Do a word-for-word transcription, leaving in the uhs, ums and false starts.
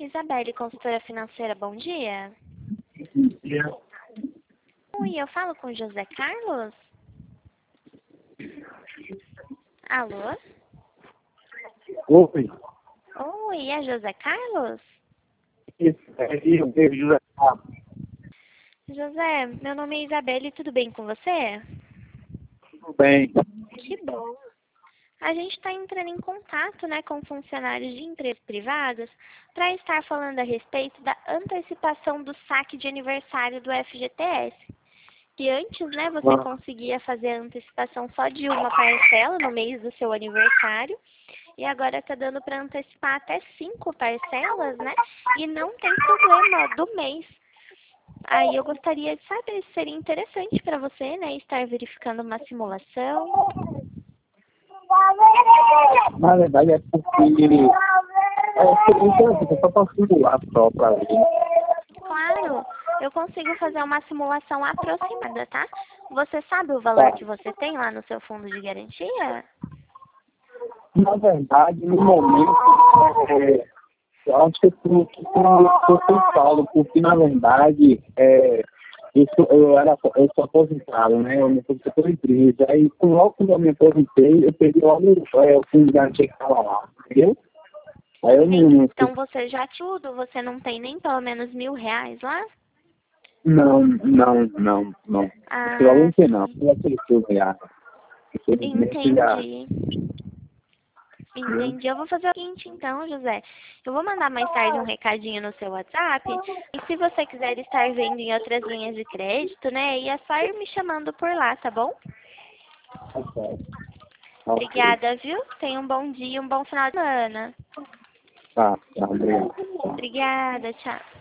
Isabelle, consultora financeira. Bom dia. dia. Oi, eu falo com o José Carlos? Alô? Oi. Oi, é José Carlos? Isso, é eu, David José Carlos. José, meu nome é Isabelle, tudo bem com você? Tudo bem. Que bom. A gente está entrando em contato, né, com funcionários de empresas privadas para estar falando a respeito da antecipação do saque de aniversário do F G T S. Que antes, né, você Ah, conseguia fazer a antecipação só de uma parcela no mês do seu aniversário. E agora está dando para antecipar até cinco parcelas, né? E não tem problema do mês. Aí eu gostaria de saber se seria interessante para você, né, estar verificando uma simulação. Na verdade é porque é interessante, eu só posso simular só para ver. Claro, eu consigo fazer uma simulação aproximada, tá? Você sabe o valor Tá. que você tem lá no seu fundo de garantia? Na verdade, no momento, é, eu acho que eu tenho que ser Paulo, porque na verdade é, isso, eu, era, eu sou aposentado, né? Eu me aposentei pela empresa. Aí, com logo quando eu me aposentei, eu peguei logo é, o fundo de garantia que estava lá, entendeu? Aí eu Entendi. não, Então você já tudo, você não tem nem pelo menos mil reais lá? não, não, não, não. Eu Ah, não sei não, sim. não acredito já. Infelizmente já. Entendi. Entendi. Eu vou fazer o seguinte então, José. Eu vou mandar mais tarde um recadinho no seu WhatsApp. E se você quiser estar vendo em outras linhas de crédito, né? E é só ir me chamando por lá, tá bom? Tá certo. Ok. Obrigada, viu? Tenha um bom dia, um bom final de semana. Tá, tá, obrigado. Obrigada, tchau.